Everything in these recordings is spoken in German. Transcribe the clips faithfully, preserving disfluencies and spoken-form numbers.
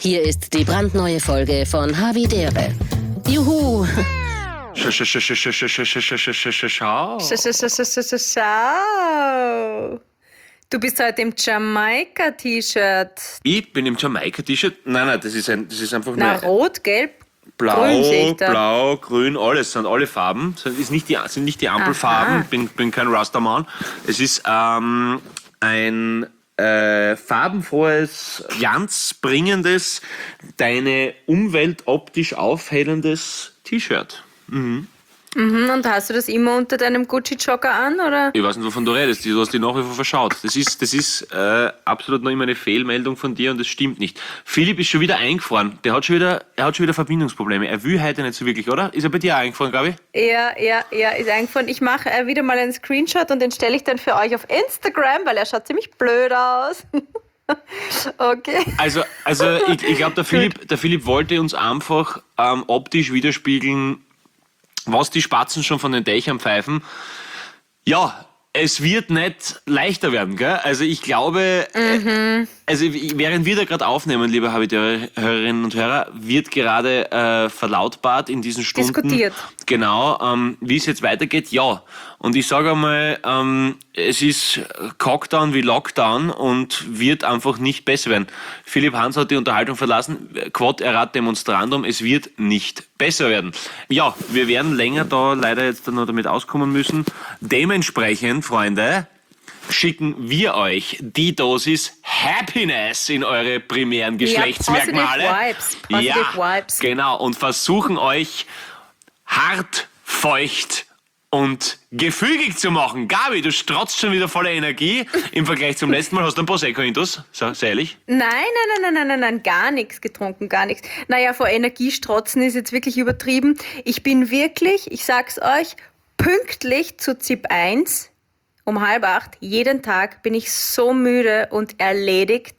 Hier ist die brandneue Folge von Havidere. Juhu! Schau. Schau. Du bist heute im Jamaika-T-Shirt. Ich bin im Jamaika-T-Shirt? Nein, nein, das ist, ein, das ist einfach Na, nur... rot, gelb, Blau, grün sehe ich da. blau, grün, alles, sind alle Farben. Das ist nicht die, sind nicht die Ampelfarben, Aha. bin, bin kein Rastaman. Es ist ähm, ein äh, farbenfrohes, glanzbringendes, deine Umwelt optisch aufhellendes T-Shirt. Mhm. Mhm, und hast du das immer unter deinem Gucci-Jogger an, oder? Ich weiß nicht, wovon du redest. Du hast dich nach wie vor verschaut. Das ist, das ist äh, absolut noch immer eine Fehlmeldung von dir und das stimmt nicht. Philipp ist schon wieder eingefahren. Der hat schon wieder, er hat schon wieder Verbindungsprobleme. Er will heute nicht so wirklich, oder? Ist er bei dir auch eingefahren, glaube ich? Ja, ja, ja, ist eingefahren. Ich mache äh, wieder mal einen Screenshot und den stelle ich dann für euch auf Instagram, weil er schaut ziemlich blöd aus. Okay. Also, also ich, ich glaube, der Philipp, der Philipp wollte uns einfach ähm, optisch widerspiegeln, was die Spatzen schon von den Dächern pfeifen. Ja, es wird nicht leichter werden, gell? Also ich glaube, mhm. also während wir da gerade aufnehmen, liebe Hörerinnen und Hörer, wird gerade äh, verlautbart in diesen Stunden. Diskutiert. Genau, ähm, wie es jetzt weitergeht, ja. Und ich sage einmal, ähm, es ist Cockdown wie Lockdown und wird einfach nicht besser werden. Philipp Hans hat die Unterhaltung verlassen, quod erat demonstrandum, es wird nicht besser werden. Ja, wir werden länger da leider jetzt noch damit auskommen müssen. Dementsprechend, Freunde, schicken wir euch die Dosis Happiness in eure primären Geschlechtsmerkmale. Ja, positive Vibes. Positive ja, Vibes. Genau, und versuchen euch hart, feucht und gefügig zu machen. Gabi, du strotzt schon wieder voller Energie. Im Vergleich zum letzten Mal hast du einen Prosecco-Intus, so, sei ehrlich. Nein, nein, nein, nein, nein, nein, nein, gar nichts getrunken, gar nichts. Naja, vor Energiestrotzen ist jetzt wirklich übertrieben. Ich bin wirklich, ich sag's euch, pünktlich zu Z I P eins um halb acht, jeden Tag bin ich so müde und erledigt.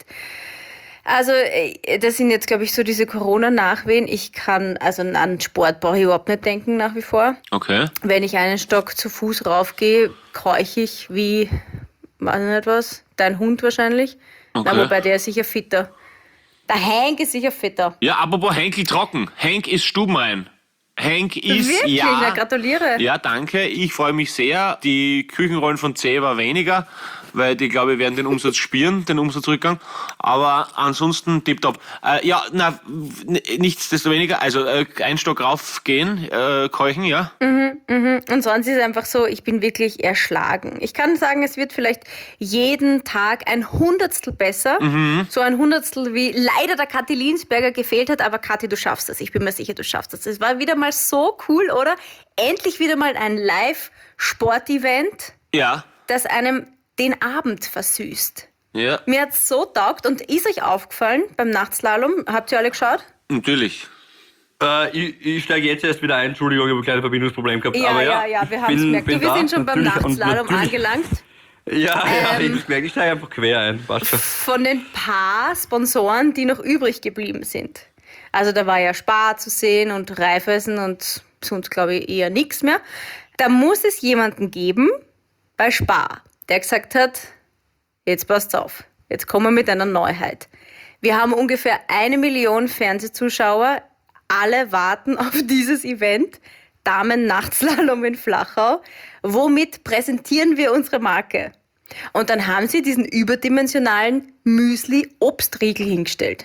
Also das sind jetzt, glaube ich, so diese Corona-Nachwehen. Ich kann, also an Sport brauche ich überhaupt nicht denken nach wie vor. Okay. Wenn ich einen Stock zu Fuß raufgehe, keuche ich wie, weiß ich nicht was, dein Hund wahrscheinlich. Okay. Na, wobei der ist sicher fitter. Der Hank ist sicher fitter. Ja, apropos Henkel trocken. Henk ist stubenrein. Henk ist, Wirklich? ja... Na, gratuliere. Ja, danke. Ich freue mich sehr. Die Küchenrollen von C war weniger, weil die, glaube ich, werden den Umsatz spüren, den Umsatzrückgang. Aber ansonsten tipptopp. Äh, ja, na, n- nichtsdestoweniger, also äh, ein Stock raufgehen, äh, keuchen, ja. Mhm, mhm. Und sonst ist es einfach so, ich bin wirklich erschlagen. Ich kann sagen, es wird vielleicht jeden Tag ein Hundertstel besser. Mhm. So ein Hundertstel, wie leider der Kathi Linsberger gefehlt hat. Aber Kathi, du schaffst das. Ich bin mir sicher, du schaffst das. Es war wieder mal so cool, oder? Endlich wieder mal ein Live-Sport-Event, Ja, das einem den Abend versüßt. ja, Mir hat's so taugt. Und ist euch aufgefallen beim Nachtslalom? Habt ihr alle geschaut? natürlich. Äh, ich, ich steige jetzt erst wieder ein. Entschuldigung, ich habe ein kleines Verbindungsproblem gehabt. Ja, aber ja, ja, ja, wir ich haben es bin- gemerkt. Du, bin wir da, sind schon beim natürlich, und Nachtslalom natürlich- angelangt. Ja, ja, Ähm, ich hab's gemerkt. Ich steige einfach quer ein. Passt schon. Von den paar Sponsoren, die noch übrig geblieben sind. Also da war ja Spar zu sehen und Raiffeisen und sonst glaube ich eher nichts mehr. Da muss es jemanden geben bei Spar, der gesagt hat, jetzt passt auf, jetzt kommen wir mit einer Neuheit. Wir haben ungefähr eine Million Fernsehzuschauer, alle warten auf dieses Event, Damen-Nachtslalom in Flachau. Womit präsentieren wir unsere Marke? Und dann haben sie diesen überdimensionalen Müsli-Obstriegel hingestellt.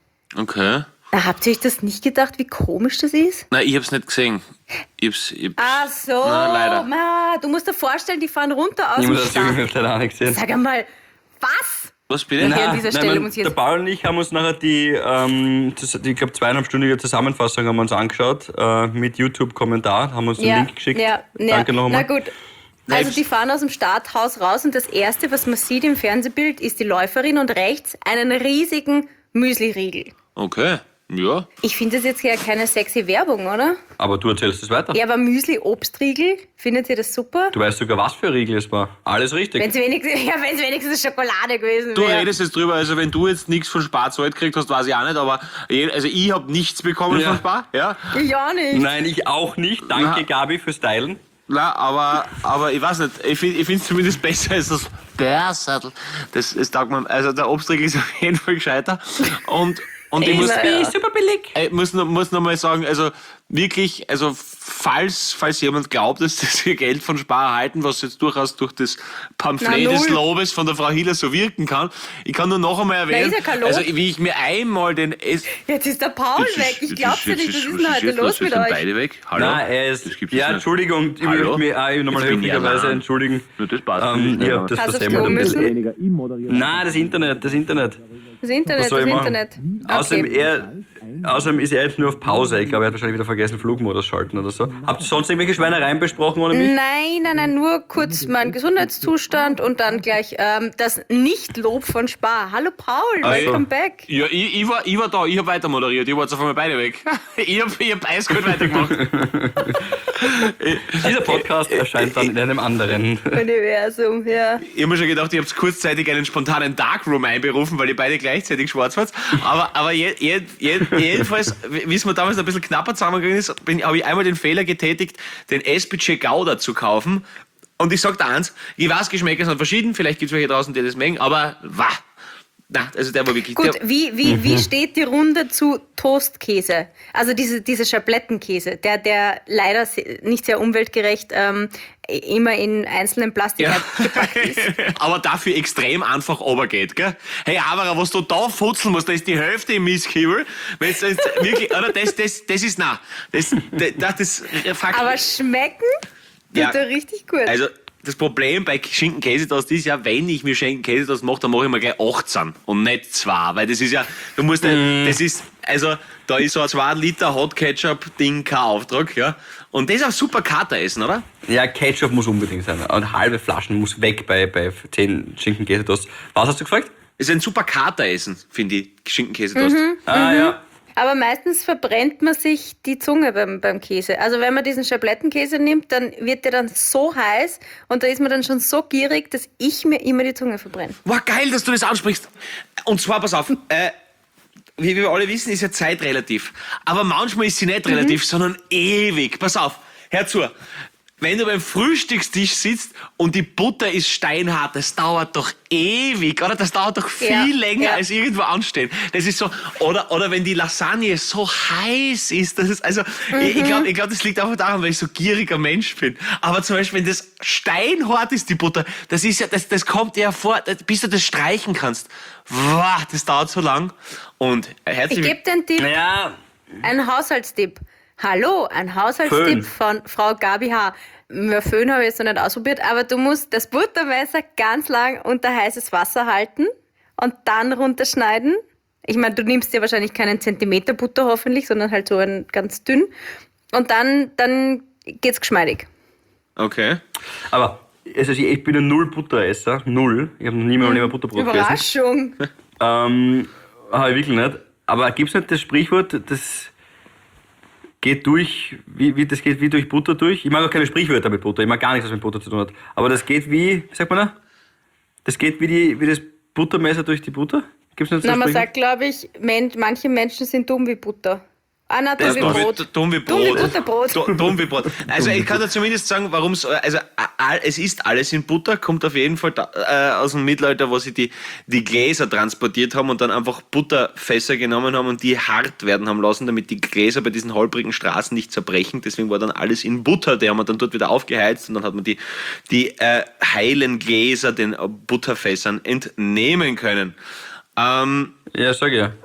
Okay. Da habt ihr euch das nicht gedacht, wie komisch das ist? Nein, ich hab's nicht gesehen. Ich hab's, ich hab's, Ach so, Nein, leider. Ma, du musst dir vorstellen, die fahren runter aus Ich dem muss das irgendwie Start. leider auch nicht gesehen. Sag einmal, was? Was bitte? Nein. an dieser Stelle man, muss ich jetzt- der Paul und ich haben uns nachher die, ähm, das, die ich glaube, zweieinhalbstündige Zusammenfassung haben wir uns angeschaut, äh, mit YouTube-Kommentar, haben uns den Ja, Link geschickt. ja, ja. Danke noch Na einmal. gut. Also die fahren aus dem Starthaus raus und das Erste, was man sieht im Fernsehbild, ist die Läuferin und rechts einen riesigen Müsli-Riegel. Okay, ja. Ich finde das jetzt ja keine sexy Werbung, oder? Aber du erzählst es weiter. Ja, aber Müsli-Obstriegel, findet ihr das super? Du weißt sogar, was für ein Riegel es war. Alles richtig. Wenn es wenigstens, ja, wenn's wenigstens Schokolade gewesen Du wäre. redest jetzt drüber, also wenn du jetzt nichts von Spar zahlt gekriegt hast, weiß ich auch nicht, aber je- also ich habe nichts bekommen Ja. von Spar, ja. Ich auch nicht. Nein, ich auch nicht. Danke, Na. Gabi, fürs Teilen. Na, aber, aber ich weiß nicht, ich finde es zumindest besser als das Bärsattel. Das, das taugt mir, also der Obstriegel ist auf jeden Fall gescheiter. Und, Und ich muss, Ja. super billig. ich muss, noch, muss noch mal sagen, also wirklich, also falls, falls jemand glaubt, dass das ihr Geld von Spar erhalten, was jetzt durchaus durch das Pamphlet Na, des null. Lobes von der Frau Hiller so wirken kann, ich kann nur noch einmal erwähnen, ist ja kein Lob. also wie ich mir einmal den... Es, Jetzt ist der Paul Jetzt weg. ist- Ich glaub's ja jetzt nicht. Was ist was denn heute jetzt los mit Jetzt sind euch? beide weg. Hallo? Nein, er ist. Das gibt's Ja, nicht. Entschuldigung, ich Hallo? möchte mich auch nochmal Jetzt bin ich höflicherweise allein. entschuldigen. Ja, das passt Ähm, nicht. ich hab das Hast du aufs versemmelt Klo ein bisschen. müssen? Nein, das Internet, das Internet. Das Internet, Was soll das ich machen? Internet. Außerdem, Okay. er, außerdem ist er jetzt nur auf Pause. Ich glaube, er hat wahrscheinlich wieder vergessen, Flugmodus schalten oder so. Habt ihr sonst irgendwelche Schweinereien besprochen ohne mich? Nein, nein, nein, nur kurz mein Gesundheitszustand und dann gleich ähm, das Nicht-Lob von Spar. Hallo Paul, welcome back. Ja, ich, ich, war, ich war da, ich habe weiter moderiert, ich war jetzt auf einmal beide weg. Ich habe ich hab eiskalt weitergemacht. Dieser Podcast erscheint dann in einem anderen. Universum, ja. Ich habe mir schon gedacht, ich habe kurzzeitig einen spontanen Darkroom einberufen, weil ihr beide gleichzeitig schwarz wart. Aber, aber je, je, je, jedenfalls, wie es mir damals ein bisschen knapper zusammengegangen ist, habe ich einmal den Fehler getätigt, den S-Budget Gouda zu kaufen. Und ich sag dir eins, ich weiß, Geschmäcker sind verschieden, vielleicht gibt es welche draußen, die das mengen, aber wah. Na, also der war wirklich... Gut, der, wie, wie, wie steht die Runde zu Toastkäse? Also diese, diese Schablettenkäse, der, der leider se- nicht sehr umweltgerecht ähm, immer in einzelnen Plastik Ja. gepackt ist. aber dafür extrem einfach runtergeht, gell? Hey, aber was du da futzeln musst, da ist die Hälfte im Mistkübel. Wenn es jetzt wirklich, oder das, das, das ist, nein, das, das, das, das fragt, Aber schmecken Ja. tut er richtig gut. also, das Problem bei Schinken-Käsetoast ist ja, wenn ich mir Schinken-Käsetoast mache, dann mache ich mir gleich achtzehn und nicht zwei, weil das ist ja, du musst nicht, das ist, also, da ist so ein zwei Liter Hot Ketchup-Ding kein Auftrag, ja. Und das ist auch super Kateressen, oder? Ja, Ketchup muss unbedingt sein. Und halbe Flaschen muss weg bei, bei zehn Schinken-Käsetoast. Was hast du gefragt? Es ist ein super Kateressen, finde ich, Schinken-Käsetoast. Ah, ja. Aber meistens verbrennt man sich die Zunge beim, beim Käse. Also wenn man diesen Schablettenkäse nimmt, dann wird der dann so heiß und da ist man dann schon so gierig, dass ich mir immer die Zunge verbrenne. Wow, geil, dass du das ansprichst. Und zwar, pass auf, äh, wie wir alle wissen, ist ja Zeit relativ. Aber manchmal ist sie nicht relativ, sondern ewig. Pass auf, hör zu. Wenn du beim Frühstückstisch sitzt und die Butter ist steinhart, das dauert doch ewig, oder? Das dauert doch viel Ja, länger ja. als irgendwo anstehen. Das ist so, oder, oder wenn die Lasagne so heiß ist, das ist, also, ich, ich glaube, ich glaub, das liegt einfach daran, weil ich so gieriger Mensch bin. Aber zum Beispiel, wenn das steinhart ist, die Butter, das ist ja, das, das kommt dir ja vor, das- bis du das streichen kannst. Wow, das dauert so lang. Und Ich herzlich gebe den Tipp, Naja, einen Haushaltstipp. Hallo, ein Haushaltstipp Föhn. von Frau Gabi H. Ja, Föhn habe ich jetzt noch nicht ausprobiert, aber du musst das Buttermesser ganz lang unter heißes Wasser halten und dann runterschneiden. Ich meine, du nimmst dir wahrscheinlich keinen Zentimeter Butter hoffentlich, sondern halt so ein ganz dünn. Und dann, dann geht's geschmeidig. Okay. aber also ich, ich bin ein Null-Butteresser. Null. Ich habe noch nie mehr mehr Butterbrot gegessen. Überraschung. Ähm, habe ich wirklich nicht. Aber gibt es nicht das Sprichwort, das geht durch, wie, wie, das geht wie durch Butter durch? Ich mag auch keine Sprichwörter mit Butter. Ich mag gar nichts, was mit Butter zu tun hat. Aber das geht wie, wie sagt man da? Das geht wie, die, wie das Buttermesser durch die Butter? Gibt's nicht so Na, ein man Sprichwort? sagt, glaube ich, Men manche Menschen sind dumm wie Butter. Ah, na, dumm Das wie dumm Brot. wie, dumm wie Dumm wie Brot. Butterbrot. Du- Dumm wie Brot. Also ich kann dir zumindest sagen, warum es, also a- a- es ist alles in Butter, kommt auf jeden Fall da, äh, aus dem Mittelalter, wo sie die, die Gläser transportiert haben und dann einfach Butterfässer genommen haben und die hart werden haben lassen, damit die Gläser bei diesen holprigen Straßen nicht zerbrechen. Deswegen war dann alles in Butter, die haben wir dann dort wieder aufgeheizt und dann hat man die, die äh, heilen Gläser den Butterfässern entnehmen können. Ähm, Ja, sag ich ja.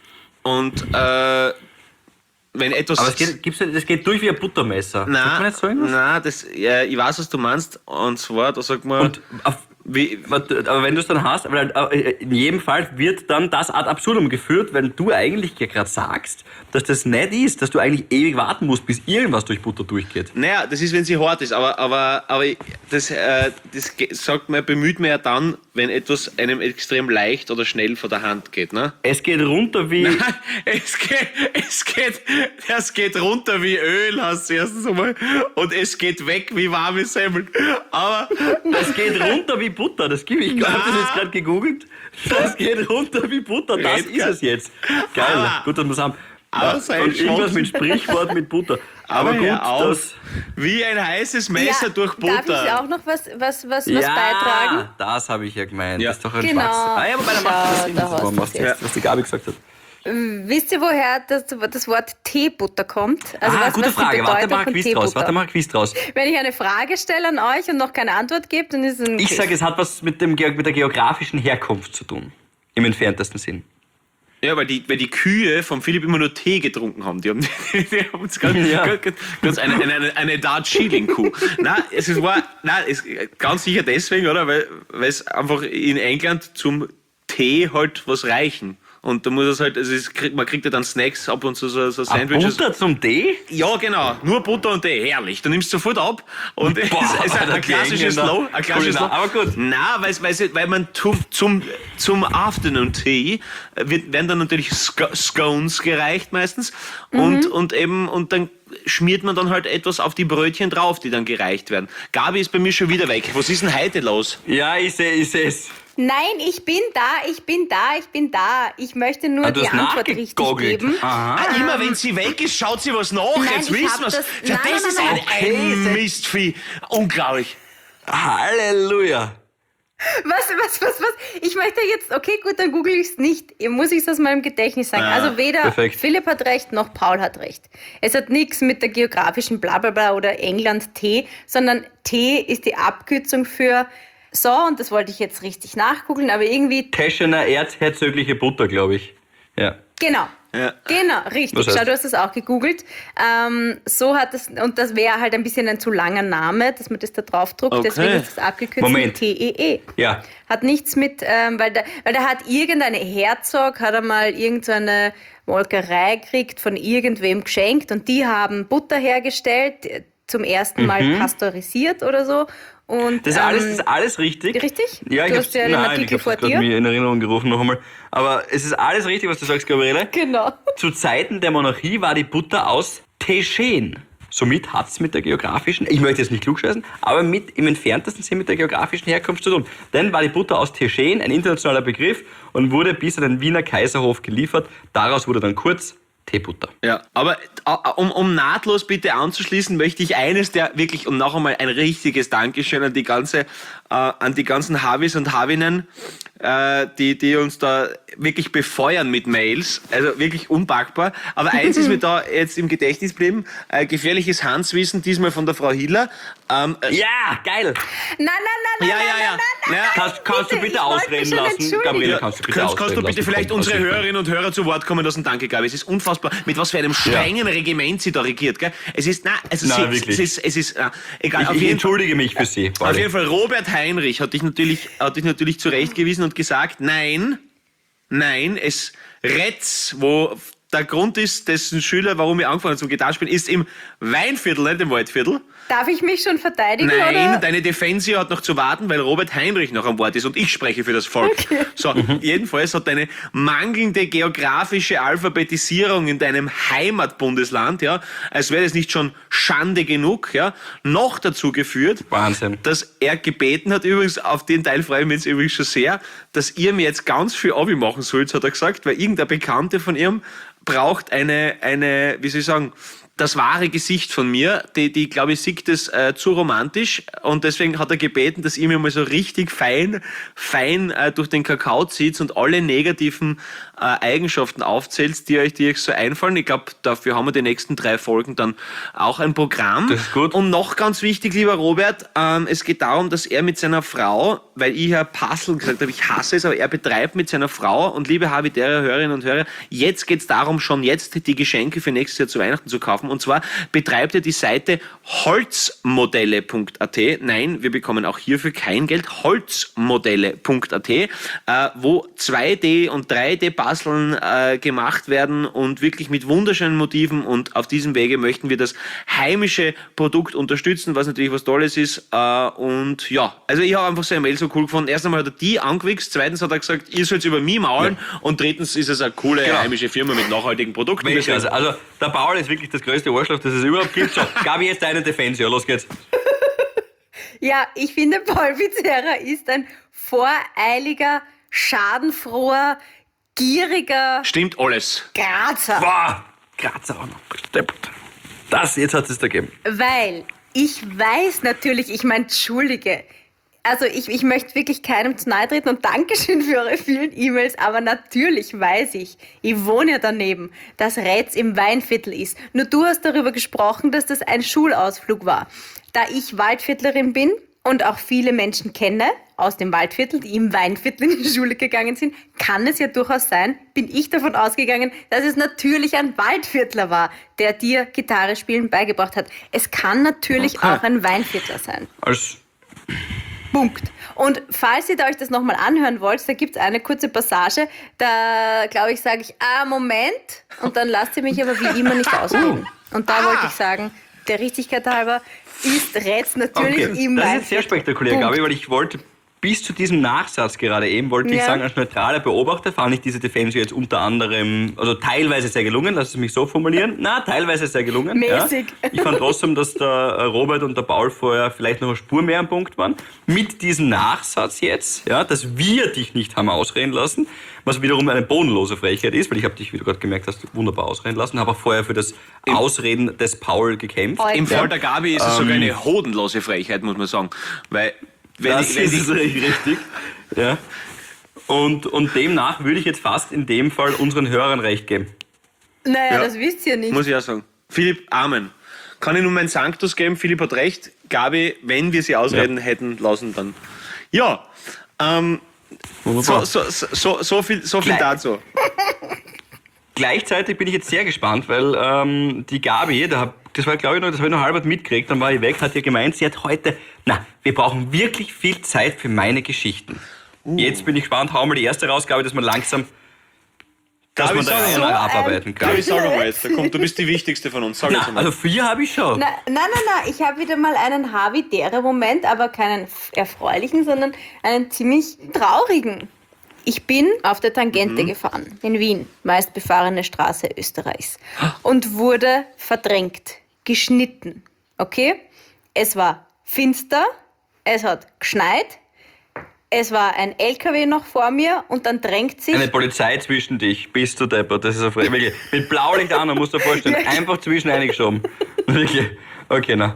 und äh, wenn etwas... Aber es geht, gibt's, nicht- das geht durch wie ein Buttermesser. Sagt man Nein, nicht so irgendwas? nein, das, ja, ich weiß, was du meinst. Und zwar, da sagt man, Und auf, wie, aber wenn du es dann hast, aber dann, äh, in jedem Fall wird dann das ad absurdum geführt, weil du eigentlich ja gerade sagst, dass das nicht ist, dass du eigentlich ewig warten musst, bis irgendwas durch Butter durchgeht. naja, das ist, wenn sie hart ist, aber, aber, aber das, äh, das ge- sagt man, bemüht man ja dann, wenn etwas einem extrem leicht oder schnell von der Hand geht, ne? Es geht runter wie... es geht, es geht, das geht runter wie Öl, hast du erstens einmal, und es geht weg wie warme Semmeln. Aber, Es geht runter wie Butter, das gebe ich. Ich habe das jetzt gerade gegoogelt. Das geht runter wie Butter, das Red, ist gell? es jetzt. Geil, Aber- gut, dass wir es haben. aber Ja, sei und irgendwas Schmutz. mit Sprichwort mit Butter. Aber, aber gut, hör auf, das... wie ein heißes Messer Ja, durch Butter. darf ich auch noch was, was, was, was Ja, beitragen? das habe ich ja gemeint. Ja. Das ist doch ein Genau. Schwachsinn. Ah, ja, aber bei der macht das Schau, Sinn, da das hast war, was, du's jetzt. was die Gabi gesagt hat. Wisst ihr, woher das, das Wort Teebutter kommt? Also ah, was, gute was die Frage. Warte Bedeutung mal ein von Quiz draus. Teebutter? Warte mal ein Quiz draus. Wenn ich eine Frage stelle an euch und noch keine Antwort gebe, dann ist es ein Ich Quiz. sage, es hat was mit, dem, Geo- mit der geografischen Herkunft zu tun. Im entferntesten Sinn. Ja, weil die, weil die Kühe vom Philipp immer nur Tee getrunken haben. Die haben, die haben uns ganz, Ja. ganz, ganz eine, eine, eine, eine Darjeeling-Kuh. Nein, es ist, war, nein, es, ganz sicher deswegen, oder? Weil, weil es einfach in England zum Tee halt was reichen. Und da muss es halt, also es kriegt, man kriegt ja dann Snacks ab und zu, so, so Ah, Sandwiches. Butter zum Tee? Ja, genau. Nur Butter und Tee. Herrlich. Du nimmst sofort ab. Und es Boah, ist ein, Alter, ein klassisches die Engländer. Low. Ein klassisches Cool, Low. na, aber gut. Nein, weil, weil, weil man zum, zum, zum Afternoon Tea wird, werden dann natürlich Sc- Scones gereicht meistens. Und, und eben, und dann schmiert man dann halt etwas auf die Brötchen drauf, die dann gereicht werden. Gabi ist bei mir schon wieder weg. Was ist denn heute los? Ja, ich sehe ich es. Nein, ich bin da, ich bin da, ich bin da. Ich möchte nur Ah, du die hast Antwort richtig nachgegoogelt. geben. Aha. Ah, immer wenn sie weg ist, schaut sie was nach. Nein, Jetzt ich wissen hab wir's. das- Ja, nein, das nein, ist nein, ein, nein. ein Mistvieh. Unglaublich. Halleluja. Was, was, was, was? Ich möchte jetzt, okay, gut, dann google ich es nicht. Muss ich es aus meinem Gedächtnis sagen. Ah, also weder perfekt. Philipp hat recht, noch Paul hat recht. Es hat nichts mit der geografischen Blablabla oder England-Tee, sondern Tee ist die Abkürzung für so, und das wollte ich jetzt richtig nachgoogeln, aber irgendwie, Teschener erzherzögliche Butter, glaube ich. Ja. genau. Ja. Genau, richtig. Was heißt? Schau, du hast das auch gegoogelt. Ähm, so hat es, und das wäre halt ein bisschen ein zu langer Name, dass man das da drauf druckt. Okay. Deswegen ist das abgekürzt Moment. mit T E E. Ja. Hat nichts mit, ähm, weil, da, weil da hat irgendeine Herzog, hat einmal irgendeine Molkerei gekriegt, von irgendwem geschenkt, und die haben Butter hergestellt, äh, zum ersten Mal pasteurisiert oder so. Und, Mhm. Das ist alles, ähm, das ist alles richtig. richtig? Ja, ich Du hab's, hast ja den nein, Artikel ich hab's vor gerade dir. mir in Erinnerung gerufen noch einmal. Aber es ist alles richtig, was du sagst, Gabriele. Genau. Zu Zeiten der Monarchie war die Butter aus Teschen. Somit hat es mit der geografischen, ich möchte jetzt nicht klugscheißen, aber mit im entferntesten Sinn mit der geografischen Herkunft zu tun. Denn war die Butter aus Teschen ein internationaler Begriff und wurde bis an den Wiener Kaiserhof geliefert. Daraus wurde dann kurz Teebutter. Ja, aber äh, um, um nahtlos bitte anzuschließen, möchte ich eines der wirklich, und noch einmal ein richtiges Dankeschön an die ganze, äh, an die ganzen Havis und Havinnen, äh, die, die uns da wirklich befeuern mit Mails. Also wirklich unpackbar. Aber eins ist mir da jetzt im Gedächtnis geblieben. Äh, gefährliches Hanswissen, diesmal von der Frau Hiller. Ähm, äh, Ja, geil! Nein, nein, nein, ja, nein, ja, nein, ja. nein, nein, ja. Kannst, kannst du bitte, bitte ich wollte ausreden mich schon lassen? entschuldigen. Gabriele, Ja, kannst du bitte kannst, ausreden kannst du bitte lassen? vielleicht Komm, unsere kannst du bitte. Hörerinnen und Hörer zu Wort kommen lassen? Danke, Gabi. Es ist unfassbar, mit was für einem strengen Regiment sie da regiert. Gell? Es ist, nein, also Nein, sie, wirklich. es ist, es ist äh, egal. Ich, auf ich jeden entschuldige mich für Sie. Auf Pauli. jeden Fall, Robert Heinrich hat dich natürlich, hat dich natürlich zurechtgewiesen und gesagt, nein, nein, es Retz, wo der Grund ist, dessen Schüler, warum wir angefangen haben zum Gitarrespielen, ist im Weinviertel, nicht im Waldviertel. Darf ich mich schon verteidigen? Nein, oder? deine Defensio hat noch zu warten, weil Robert Heinrich noch am Wort ist und ich spreche für das Volk. Okay. So, jedenfalls hat deine mangelnde geografische Alphabetisierung in deinem Heimatbundesland, ja, als wäre das nicht schon Schande genug, ja, noch dazu geführt, Wahnsinn. dass er gebeten hat, übrigens, auf den Teil freue ich mich jetzt übrigens schon sehr, dass ihr mir jetzt ganz viel Abi machen sollt, hat er gesagt, weil irgendein Bekannte von ihm braucht eine, eine, wie soll ich sagen, das wahre Gesicht von mir, die, die glaube ich, sieht das äh, zu romantisch, und deswegen hat er gebeten, dass ihr mir mal so richtig fein, fein äh, durch den Kakao zieht und alle negativen äh, Eigenschaften aufzählt, die euch, die euch so einfallen. Ich glaube, dafür haben wir die nächsten drei Folgen dann auch ein Programm. Das ist gut. Und noch ganz wichtig, lieber Robert, ähm, es geht darum, dass er mit seiner Frau, weil ich ja Puzzle gesagt habe, ich hasse es, aber er betreibt mit seiner Frau, und liebe habitäre Hörerinnen und Hörer, jetzt geht es darum, schon jetzt die Geschenke für nächstes Jahr zu Weihnachten zu kaufen. Und zwar betreibt er die Seite holzmodelle punkt a t. Nein, wir bekommen auch hierfür kein Geld. holzmodelle punkt a t, äh, wo zwei D- und drei D-Puzzeln äh, gemacht werden und wirklich mit wunderschönen Motiven. Und auf diesem Wege möchten wir das heimische Produkt unterstützen, was natürlich was Tolles ist. Äh, und ja, also ich habe einfach seine Mail so cool gefunden. Erst einmal hat er die angewichst, zweitens hat er gesagt, ihr sollt über mich maulen, ja. Und drittens ist es eine coole Genau. heimische Firma mit nachhaltigen Produkten. Weltklasse. Also der Paul ist wirklich das größte Arschloch, das es überhaupt gibt. So, Gabi, jetzt deine Defensio, los geht's. Ja, ich finde, Paul Pizzerra ist ein voreiliger, schadenfroher, gieriger Stimmt alles. Grazer. Boah, Grazer auch noch. Deppert. Das, jetzt hat es da gegeben. Weil ich weiß natürlich, ich meine, entschuldige, Also ich, ich möchte wirklich keinem zu nahe treten und Dankeschön für eure vielen E-Mails, aber natürlich weiß ich, ich wohne ja daneben, dass Rätz im Weinviertel ist. Nur du hast darüber gesprochen, dass das ein Schulausflug war. Da ich Waldviertlerin bin und auch viele Menschen kenne aus dem Waldviertel, die im Weinviertel in die Schule gegangen sind, kann es ja durchaus sein, bin ich davon ausgegangen, dass es natürlich ein Waldviertler war, der dir Gitarre spielen beigebracht hat. Es kann natürlich Okay. auch ein Weinviertler sein. Als Punkt. Und falls ihr da euch das nochmal anhören wollt, da gibt es eine kurze Passage, da glaube ich, sage ich, ah, Moment, und dann lasst ihr mich aber wie immer nicht ausreden. Und da wollte ich sagen, der Richtigkeit halber ist Rätz natürlich Okay, im das ist Weinviertel. jetzt sehr spektakulär, Punkt. Gabi, weil ich wollte bis zu diesem Nachsatz gerade eben, wollte ich Ja. sagen, als neutraler Beobachter fand ich diese Defense jetzt unter anderem, also teilweise sehr gelungen, lass es mich so formulieren. Na, teilweise sehr gelungen. Mäßig. Ja. Ich fand trotzdem, dass der Robert und der Paul vorher vielleicht noch eine Spur mehr am Punkt waren. Mit diesem Nachsatz jetzt, ja, dass wir dich nicht haben ausreden lassen, was wiederum eine bodenlose Frechheit ist, weil ich habe dich, wie du gerade gemerkt hast, wunderbar ausreden lassen, habe auch vorher für das Ausreden des Paul gekämpft. Heute. Im Fall der Gabi ist es sogar Ähm. eine hodenlose Frechheit, muss man sagen. Weil, wenn Das ich, wenn ist ich, richtig. Ja. Und, und demnach würde ich jetzt fast in dem Fall unseren Hörern recht geben. Naja, Ja. das wisst ihr nicht. muss ich auch sagen. Philipp, Amen. Kann ich nun meinen Sanctus geben? Philipp hat recht. Gabi, wenn wir sie ausreden Ja. hätten lassen, dann. Ja, ähm, so, Wunderbar. so, so, so viel, so viel Gleich. dazu. Gleichzeitig bin ich jetzt sehr gespannt, weil ähm, die Gabi, da hab, das war glaube ich noch, das habe ich noch halb mitgekriegt, dann war ich weg, hat ja gemeint, sie hat heute, na, wir brauchen wirklich viel Zeit für meine Geschichten. Uh. Jetzt bin ich gespannt, hau mal die erste raus, Gabi, dass man langsam, dass Gabi, man da sag rein mal. nach So ein abarbeiten kann. Gabi, sag mal jetzt. Da kommt, du bist die Wichtigste von uns. Sag jetzt Na, einmal. also vier habe ich schon. Na, nein, nein, nein, ich habe wieder mal einen Havidere-Moment, aber keinen f- erfreulichen, sondern einen ziemlich traurigen. Ich bin auf der Tangente gefahren, in Wien, meistbefahrene Straße Österreichs, und wurde verdrängt, geschnitten, okay? Es war finster, es hat geschneit, es war ein L K W noch vor mir und dann drängt sich... Eine Polizei zwischen dich, bist du deppert, das ist eine Frage. Wirklich, mit Blaulicht an, musst du dir vorstellen, einfach zwischen eingeschoben. Wirklich. Okay, na.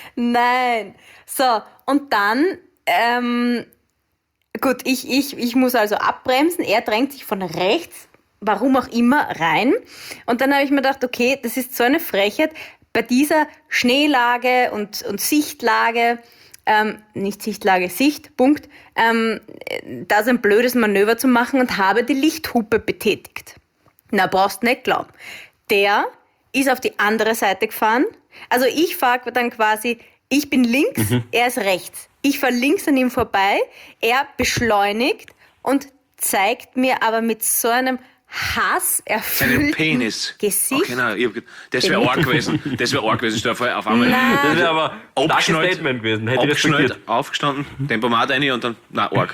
Nein. So, und dann, ähm, gut, ich, ich, ich muss also abbremsen. Er drängt sich von rechts, warum auch immer, rein. Und dann habe ich mir gedacht, okay, das ist so eine Frechheit. Bei dieser Schneelage und, und Sichtlage, ähm, nicht Sichtlage, Sicht, Punkt, ähm, da so ein blödes Manöver zu machen und habe die Lichthupe betätigt. Na, brauchst nicht glauben. Der ist auf die andere Seite gefahren. Also ich fahre dann quasi, ich bin links, er ist rechts. Ich fahre links an ihm vorbei, er beschleunigt und zeigt mir aber mit so einem Hass Einen erfüllten Penis. Gesicht. Okay, nein, ich hab, ge- das wäre arg gewesen. Das wäre arg gewesen. Stell dir vor, auf einmal Nein. Das wäre aber ein starkes Abgeschnallt, Statement gewesen, hätte ich abgeschnallt, respektiert. aufgestanden, Tempomat rein und dann, na, arg.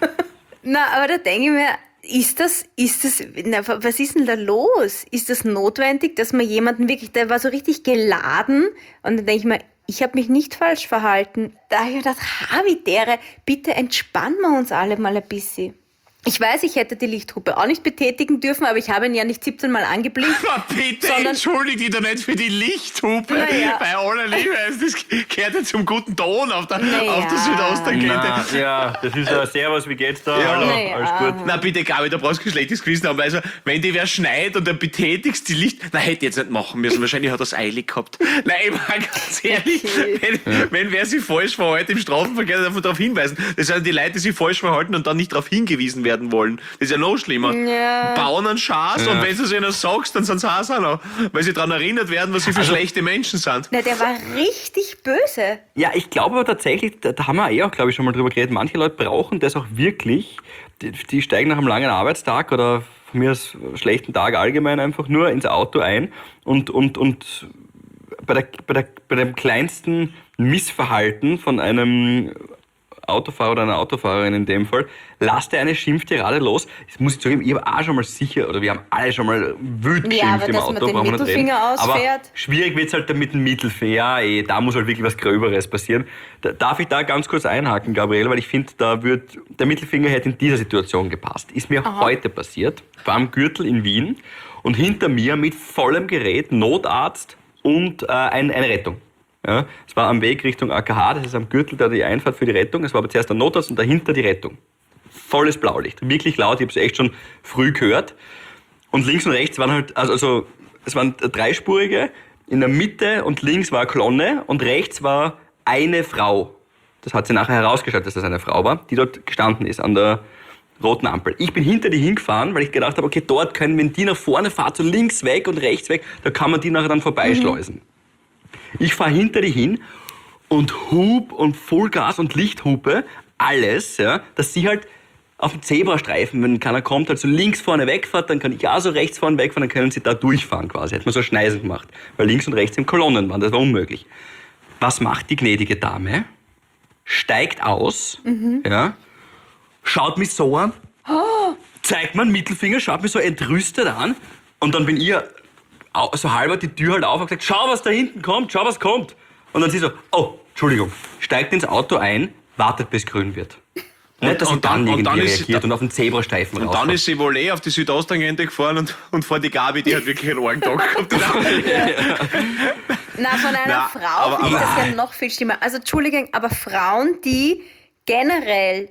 Na, aber da denke ich mir, ist das, ist das, na, was ist denn da los? Ist das notwendig, dass man jemanden wirklich, der war so richtig geladen und dann denke ich mir, ich habe mich nicht falsch verhalten. Da habe ich mir gedacht, Havidere, bitte entspannen wir uns alle mal ein bisschen. Ich weiß, ich hätte die Lichthupe auch nicht betätigen dürfen, aber ich habe ihn ja nicht siebzehn Mal angeblinkt. Na bitte, Sondern- entschuldige dich doch nicht für die Lichthupe. Naja. Bei aller Liebe, also das gehört ja zum guten Ton auf der, Naja. auf der Südosttangente. Na, ja, das ist ja Servus, wie geht's da? Ja. Hallo, Naja. alles gut. Na bitte, Gabi, da brauchst du kein schlechtes Gewissen haben. Also, wenn die wer schneit und dann betätigst die Licht... Na, hätte ich jetzt nicht machen müssen. Wahrscheinlich hat er es eilig gehabt. Nein, ich meine ganz ehrlich, Okay. wenn, wenn wer sich falsch verhält im Straßenverkehr, darf man darauf hinweisen. Das sind die Leute, die sich falsch verhalten und dann nicht darauf hingewiesen werden wollen. Das ist ja noch schlimmer. Ja. Bauen einen Schaß und wenn du es ihnen sagst, dann sind sie auch noch. Weil sie daran erinnert werden, was sie für Also- schlechte Menschen sind. Na, der war richtig böse. Ja, ich glaube aber tatsächlich, da, da haben wir eh auch, glaube ich, schon mal drüber geredet, manche Leute brauchen das auch wirklich. Die, die steigen nach einem langen Arbeitstag oder von mir aus schlechten Tag allgemein einfach nur ins Auto ein und, und, und bei, der, bei, der, bei dem kleinsten Missverhalten von einem Autofahrer oder einer Autofahrerin in dem Fall, lasst er eine Schimpftirade los. Das muss ich zugeben, ich habe auch schon mal sicher, oder wir haben alle schon mal wütend Ja, geschimpft aber im dass Auto. man den brauchen wir nicht reden. Mittelfinger ausfährt. Aber schwierig wird es halt dann mit dem Mittelfinger. Ja, eh, da muss halt wirklich was Gröberes passieren. Da, darf ich da ganz kurz einhaken, Gabriele, weil ich finde, da wird der Mittelfinger hätte in dieser Situation gepasst. Ist mir heute passiert, war am Gürtel in Wien und hinter mir mit vollem Gerät Notarzt und äh, ein, eine Rettung. Ja, es war am Weg Richtung A K H, das ist am Gürtel da die Einfahrt für die Rettung. Es war aber zuerst der Notarzt und dahinter die Rettung. Volles Blaulicht, wirklich laut, ich habe es echt schon früh gehört. Und links und rechts waren halt, also, also es waren dreispurige, in der Mitte und links war eine Kolonne und rechts war eine Frau. Das hat sie nachher herausgestellt, dass das eine Frau war, die dort gestanden ist an der roten Ampel. Ich bin hinter die hingefahren, weil ich gedacht habe, okay, dort können, wenn die nach vorne fährt, so links weg und rechts weg, da kann man die nachher dann vorbeischleusen. Mhm. Ich fahre hinter die hin und hub und Vollgas und Lichthupe, alles, ja, dass sie halt auf dem Zebrastreifen, wenn keiner kommt, halt so links vorne wegfährt, dann kann ich auch so rechts vorne wegfahren, dann können sie da durchfahren quasi. Hätte man so Schneisen gemacht, weil links und rechts im Kolonnen waren, das war unmöglich. Was macht die gnädige Dame? Steigt aus, mhm. ja, schaut mich so an, oh. zeigt mir einen Mittelfinger, schaut mich so entrüstet an und dann bin ich so halber die Tür halt auf und gesagt, schau, was da hinten kommt, schau, was kommt. Und dann sie so, oh, Entschuldigung, steigt ins Auto ein, wartet, bis grün wird. Nicht, dass und sie dann, dann irgendwie und dann reagiert ist, und auf den Zebrastreifen Und rausfährt. dann ist sie wohl eh auf die Südosttangente gefahren und, und vor die Gabi, die hat wirklich einen Orgentag gehabt. Na, von einer Na, Frau aber- finde ich aber- das ja noch viel schlimmer. Also, Entschuldigung, aber Frauen, die generell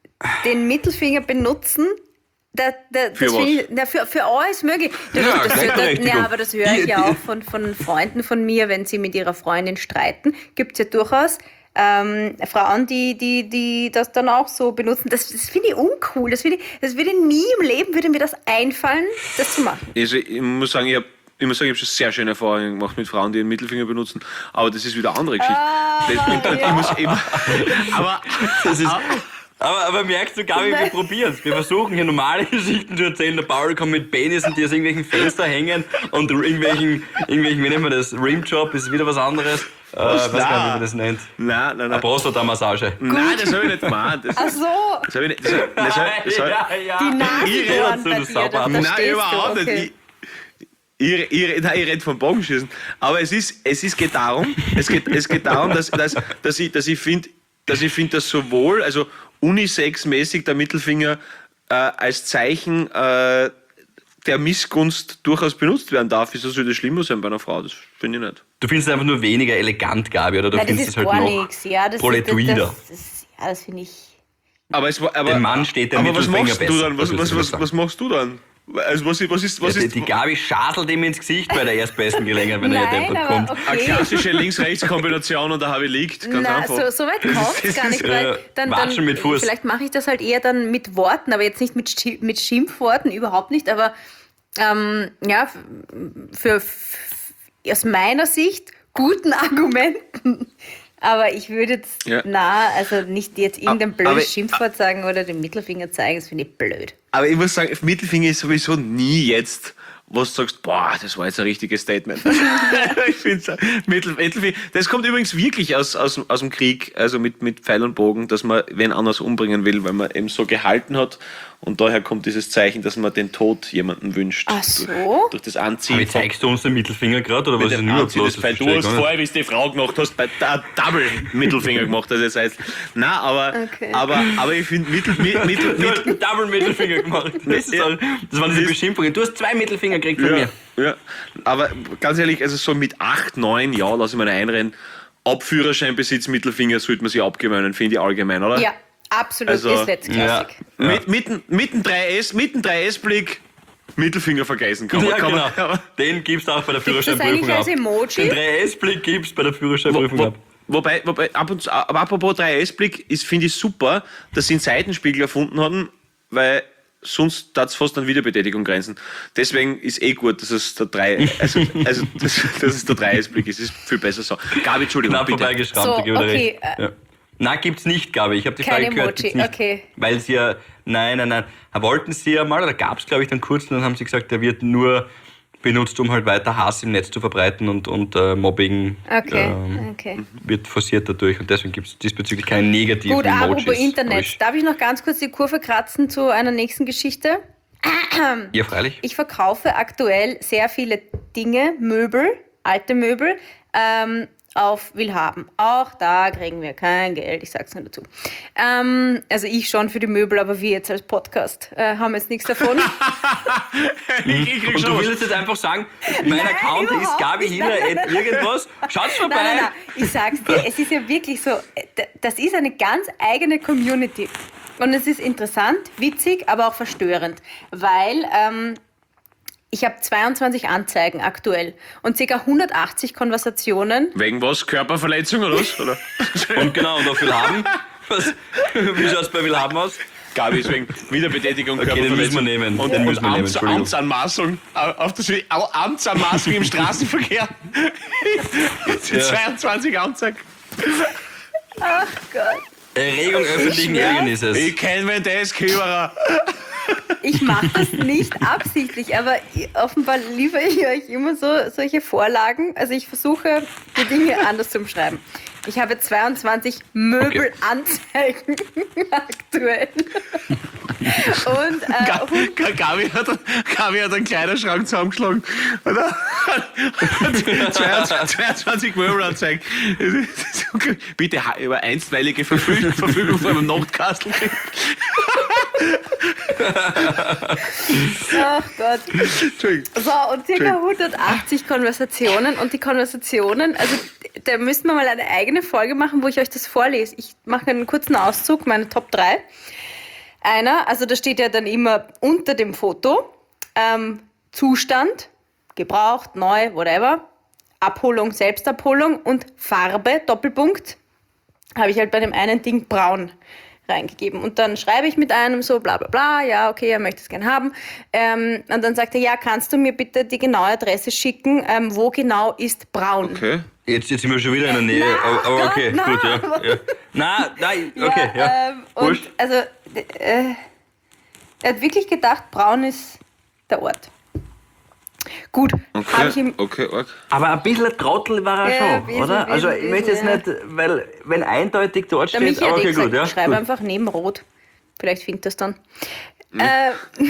den Mittelfinger benutzen, da, da, Für das was? finde ich, na, für, für alles möglich. Das, Ja, das, das, Gleichberechtigung. ja, aber das höre ich ja auch von, von Freunden von mir, wenn sie mit ihrer Freundin streiten. Gibt es ja durchaus ähm, Frauen, die, die, die das dann auch so benutzen. Das, das finde ich uncool. Das, finde ich, das würde nie im Leben würde mir das einfallen, das zu machen. Also ich muss sagen, ich habe ich muss sagen, ich habe schon sehr schöne Erfahrungen gemacht mit Frauen, die den Mittelfinger benutzen, aber das ist wieder eine andere Geschichte. Ah, das, ich, ja. ich muss immer, aber Das ist, aber, aber merkst du, Gabi, wir probieren es. Wir versuchen hier normale Geschichten zu erzählen. Der Paul kommt mit Penissen, die aus irgendwelchen Fenstern hängen und irgendwelchen, irgendwelchen, wie nennt man das, Rimjob, ist wieder was anderes. Äh, weiß gar nicht, wie man das nennt. nein, nein, Eine nein. Prostata-Massage. Nein, das habe ich nicht gemeint. Das, Ach so, das habe ich nicht. Das, hab- das, hab- das, hab- ja. die Nasenbohren dazu, bei du dir, Sauber. da Nein, Nein, verstehst überhaupt du, okay. nicht. Ich, ich, ich, nein, ich rede vom Bogenschießen. Aber es ist, es ist geht darum, es geht, es geht darum, dass, dass, dass ich, dass ich finde, dass ich finde, dass sowohl, also unisex-mäßig der Mittelfinger äh, als Zeichen äh, der Missgunst durchaus benutzt werden darf. Wieso soll das schlimmer sein bei einer Frau? Das finde ich nicht. Du findest es einfach nur weniger elegant, Gabi, oder du Nein, das findest ist es halt gar noch nichts. Ja, das, proletoider. das, das, das, ja, das finde ich. Aber es war, aber, Dem Mann steht der aber was Mittelfinger machst du besser, dann? Was, das willst was, du was, sagen. was machst du dann? Also was, was ist, was Ja, die, ist die Gabi schadelt ihm ins Gesicht bei der erstbesten Gelegenheit, wenn er hier Nein, deppert aber kommt. eine okay. klassische Links-Rechts-Kombination und da habe ich liegt. Ganz Na, einfach. so, so weit kommt es gar nicht, Äh, weil dann, Watschen dann mit Fuß. vielleicht mache ich das halt eher dann mit Worten, aber jetzt nicht mit, Schi- mit Schimpfworten, überhaupt nicht, aber ähm, ja, für, für aus meiner Sicht guten Argumenten. Aber ich würde jetzt, Ja. na, also nicht jetzt irgendein Aber- blödes Schimpfwort sagen oder den Mittelfinger zeigen, das finde ich blöd. Aber ich muss sagen, Mittelfinger ist sowieso nie jetzt, wo du sagst, boah, das war jetzt ein richtiges Statement. Ich finde Mittel, Mittelfinger. Das kommt übrigens wirklich aus, aus, aus dem Krieg, also mit, mit Pfeil und Bogen, dass man wen anders umbringen will, weil man eben so gehalten hat. Und daher kommt dieses Zeichen, dass man den Tod jemanden wünscht. Ach so? Durch, durch das Anziehen. Aber zeigst du uns den Mittelfinger gerade, oder was mit ist dem denn überhaupt Anziehen los? des Das Pfeils. Du verstehe ich hast gar nicht. vorher, wie es die Frau gemacht hast, bei der Double Mittelfinger gemacht, das jetzt heißt. Nein, aber, Okay. aber, aber ich finde Mittel, Mittel, Mittel, Du hast einen Double Mittelfinger gemacht. Das, ist Ja. all- das waren diese Beschimpfungen. Du hast zwei Mittelfinger gekriegt von Ja, mir. ja, aber ganz ehrlich, also so mit acht, neun, ja, lass ich mal einrennen. Ab Führerscheinbesitz Mittelfinger sollte man sich abgewöhnen, finde ich allgemein, oder? Ja, absolut, Also, ist letztklassig. Ja. Mit, mitten, mitten drei S, mitten drei S-Blick, Mittelfinger vergessen. Kann man, Ja, kann genau. man, aber, Den gibst du auch bei der Gibt's das Führerscheinprüfung eigentlich als ab. Emoji? Den drei S-Blick gibst du bei der Führerscheinprüfung wo, ab. wobei, wobei, ab und zu, aber apropos drei S-Blick, ist, finde ich super, dass sie einen Seitenspiegel erfunden haben, weil sonst darf es fast an Wiederbetätigung grenzen. Deswegen ist eh gut, dass es der drei, also, also dass, dass es der drei S-Blick ist. Ist viel besser so. Gabi, Entschuldigung, Knapp bitte. vorbeigeschrammt, So, da gebe ich dir okay, recht. äh, Ja. Nein, gibt's nicht, Gabi. Ich habe die Kein Frage gehört. Emoji, Gibt's nicht. okay. Weil sie ja, nein, nein, nein. Wollten sie ja mal, oder gab es, glaube ich, dann kurz, und dann haben sie gesagt, der wird nur benutzt, um halt weiter Hass im Netz zu verbreiten und, und äh, Mobbing Okay, ähm, okay. wird forciert dadurch. Und deswegen gibt es diesbezüglich keine negativen Gut, Emojis. apropos Internet. Aber Darf ich noch ganz kurz die Kurve kratzen zu einer nächsten Geschichte? Ich, ja, freilich. Ich verkaufe aktuell sehr viele Dinge, Möbel, alte Möbel, ähm, auf Willhaben. Auch da kriegen wir kein Geld, ich sag's nur dazu. Ähm, also ich schon für die Möbel, aber wir jetzt als Podcast äh, haben jetzt nichts davon. ich, ich krieg Und schon du was. willst jetzt einfach sagen, mein Nein, Account ist überhaupt Gabi nicht. Hiller Nein, at irgendwas. Schaut's vorbei. Nein, nein, nein, ich sag's dir, es ist ja wirklich so, d- das ist eine ganz eigene Community. Und es ist interessant, witzig, aber auch verstörend, weil ähm, ich habe zweiundzwanzig Anzeigen aktuell und ca. hundertachtzig Konversationen. Wegen was? Körperverletzung oder was? Oder? Und genau, und auf Willhaben. Was? Wie schaut's bei Willhaben aus? Gabi, deswegen Wiederbetätigung, Okay, den müssen wir nehmen. Und, Den und müssen wir nehmen, Amts, Entschuldigung. Amtsanmaßung, auf das Au- Amtsanmaßung im Straßenverkehr. Jetzt sind Ja. zweiundzwanzig Anzeigen. Ach Gott. Erregung öffentlichen schwör. Ärgernisses. Ich kenne meinen Desk-Hörer. Ich mache das nicht absichtlich, aber ich- offenbar liefere ich euch immer so solche Vorlagen. Also ich versuche, die Dinge anders zu beschreiben. Ich habe zweiundzwanzig Möbelanzeigen aktuell. Und äh, Ga- Ga- Gabi hat, Gabi hat einen Kleiderschrank zusammengeschlagen. Oder? zweiundzwanzig, zweiundzwanzig Möbelanzeigen. Bitte ha- über einstweilige Verfügung, Verfügung von einem Notkastel. ach Gott. Entschuldigung. So, und ca. hundertachtzig Konversationen. Und die Konversationen, also da müssten wir mal eine eigene Folge machen, wo ich euch das vorlese. Ich mache einen kurzen Auszug, meine Top drei. Einer, also da steht ja dann immer unter dem Foto ähm, Zustand, gebraucht, neu, whatever, Abholung, Selbstabholung und Farbe, Doppelpunkt, habe ich halt bei dem einen Ding braun reingegeben. Und dann schreibe ich mit einem so bla bla bla, ja, okay, er möchte es gern haben. Ähm, und dann sagt er, ja, kannst du mir bitte die genaue Adresse schicken, ähm, wo genau ist braun? Okay. Jetzt, jetzt sind wir schon wieder in der Nähe. Na, aber, aber Gott, okay, na, gut, ja. aber- ja. Na, nein, okay, ja. Ja, ähm, und Wurscht. also, d- äh, er hat wirklich gedacht, braun ist der Ort. Gut, habe ich Okay, ihm okay, arg. Aber ein bisschen ein Trottel war er Ja, schon, ein bisschen, oder? Also ich bisschen, möchte jetzt ja. nicht, weil wenn eindeutig dort Der steht, Michi hat aber eh okay, gesagt, gut, ja. schreib Gut. einfach neben Rot. Vielleicht findet das dann. Äh,